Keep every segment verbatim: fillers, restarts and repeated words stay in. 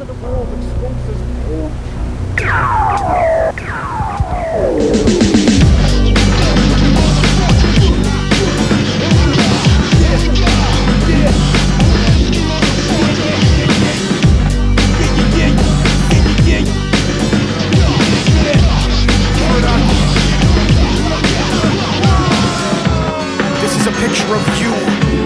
of the world exposes all. This is a picture of you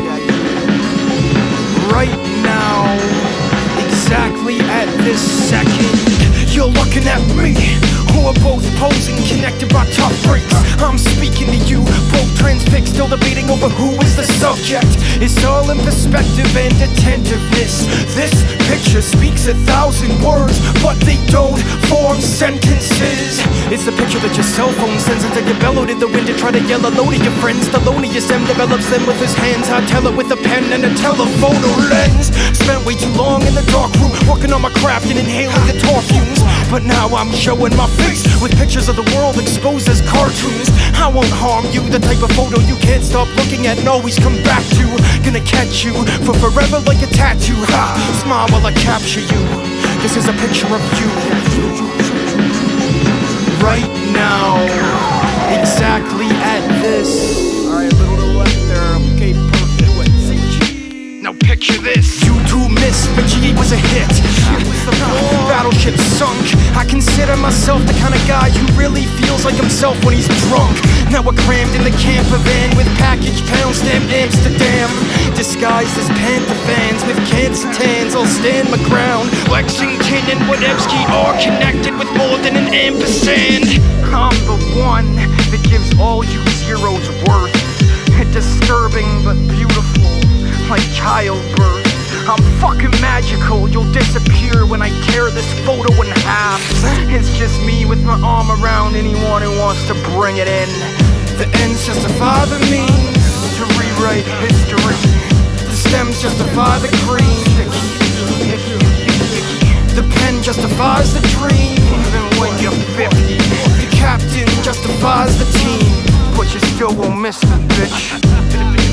right now, exactly at this second. You're looking at me, who are both posing, connected by tough breaks. I'm speaking to you, both transfixed, still debating over who is the subject. It's all in perspective and attentiveness. This picture speaks a thousand words, but they don't form sentences. It's the picture that your cell phone sends until you bellowed in the wind to try to yell hello to your friends. The loneliest M develops them with his hands. I tell it with a pen and a telephoto lens. Spent way too long in the dark room, working on my craft and inhaling the tar fumes. But now I'm showing my face with pictures of the world exposed as cartoons. I won't harm you, the type of photo you can't stop looking at and always come back to. Gonna catch you for forever like a tattoo. Ha! Smile while I capture you. This is a picture of you right now, exactly at this. Alright, a little to the left there. Okay, perfect. Now picture this. You two missed, but G eight was a hit. Battleship sunk. I consider myself the kind of guy who really feels like himself when he's drunk. Now we're crammed in the camper van with package pound stamp Amsterdam, disguised as Panther fans with cancer tans. I'll stand my ground. Lexington and Wadevsky are connected with more than an ampersand. I'm the one that gives all you zeros worth. Disturbing but beautiful, like childbirth. I'm fucking magical, you'll disappear when I tear this photo in half. It's just me with my arm around anyone who wants to bring it in. The ends justify the means to rewrite history. The stems justify the green. The pen justifies the dream. Even when you're fifty, the captain justifies the team, but you still won't miss the bitch.